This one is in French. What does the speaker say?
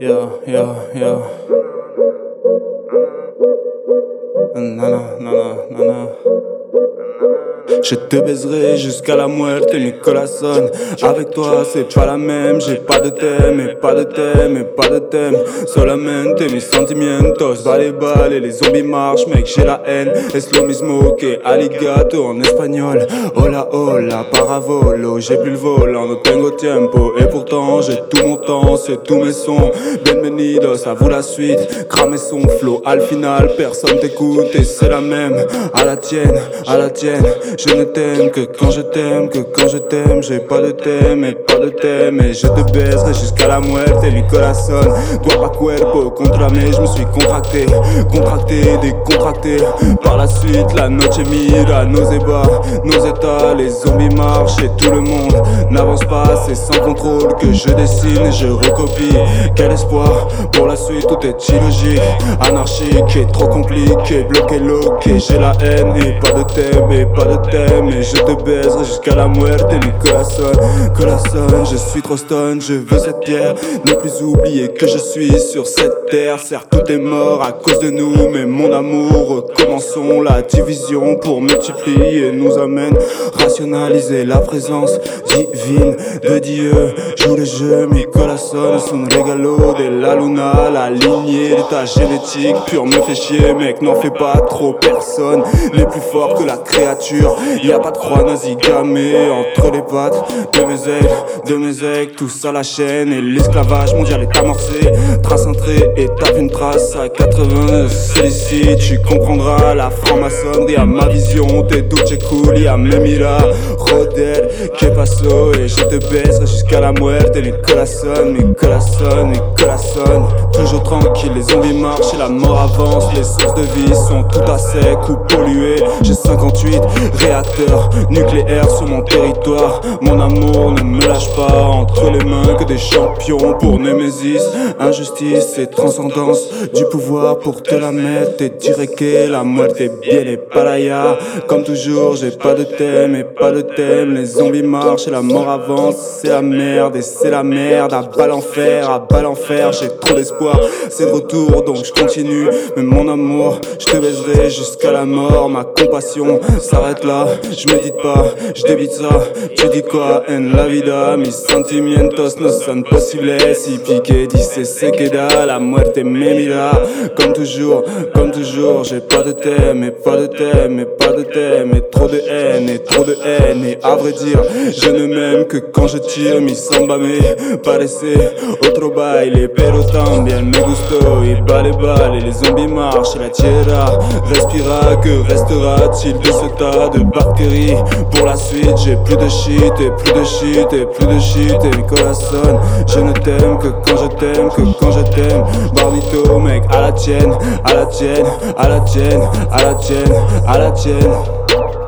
Yeah. Nana. Je te baiserai jusqu'à la muerte, Nicolas sonne. Avec toi c'est pas la même, j'ai pas de thème, et pas de thème, et pas de thème. Solamente mis sentimientos, va les balles et les zombies marchent, mec j'ai la haine. Es lo mismo que aligato en espagnol. Hola hola, paravolo, j'ai plus le volant, no tengo tiempo. Et pourtant j'ai tout mon temps, c'est tous mes sons. Bienvenidos, à vous la suite. Cramer son flow, al final personne t'écoute et c'est la même. À la tienne, je ne t'aime que quand je t'aime, j'ai pas de thème et pas de thème. Et je te baiserai jusqu'à la muerte, Nicolas sonne. Toi pas cuerpo, contra me, je me suis contracté, décontracté. Par la suite, la noche mira nos ébats, nos états, les zombies marchent et tout le monde n'avance pas. C'est sans contrôle que je dessine et je recopie. Quel espoir pour la suite, tout est illogique, anarchique et trop compliqué, bloqué, loqué. J'ai la haine et pas de thème, et pas de thème. Et je te baiserai jusqu'à la muerte, Nicolas sonne. Je suis trop stun, je veux cette pierre. Ne plus oublier que je suis sur cette terre. Certes tout est mort à cause de nous, mais mon amour, recommençons. La division pour multiplier nous amène rationaliser la présence divine de Dieu. Joue le jeu, Nicolas sonne. Son regalo de la luna, la lignée de ta génétique pure me fait chier, mec, n'en fais pas trop, personne n'est plus fort que la créature. Y'a pas de croix nazie gamée entre les pattes de mes aigles, tout ça la chaîne et l'esclavage mondial est amorcé. Trace un trait et tape une trace à 80, sollicite, tu comprendras la franc-maçonnerie à ma vision. Tes doutes j'écoule, à mes mira, Rodel, que passo. Et je te baiserai jusqu'à la muerte, Nicolas sonne. Toujours tranquille, les zombies marchent et la mort avance. Les sources de vie sont tout à sec ou polluées. J'ai 58 réacteurs nucléaires sur mon territoire. Mon amour ne me lâche pas entre les mains que des champions pour Némésis. Injustice et transcendance du pouvoir pour te la mettre et dire que la muerte est bien et palaya. Comme toujours j'ai pas de thème et pas de thème. Les zombies marchent et la mort avance. C'est la merde et c'est la merde. À balle en fer, j'ai trop d'espoir. C'est de retour donc je continue. Mais mon amour, je te baiserai jusqu'à la mort. Ma compassion s'arrête là, je médite pas, je débite ça. Tu dis quoi en la vida? Mis sentimientos no son posibles. Si piqué dice se queda, la muerte me mira. Comme toujours, j'ai pas de thème et pas de thème et pas de thème. Et trop de haine et à vrai dire, je ne m'aime que quand je tire. Mi samba me parece otro baile, pero también me gustó. Y vale, les zombies marchent et la tierra respira. Que restera-t-il de ce tas de bactéries? Pour la suite, j'ai plus de shit et plus de shit et plus de shit. Et Nicolas sonne, je ne t'aime que quand je t'aime, que quand je t'aime. Barnito, mec, à la tienne.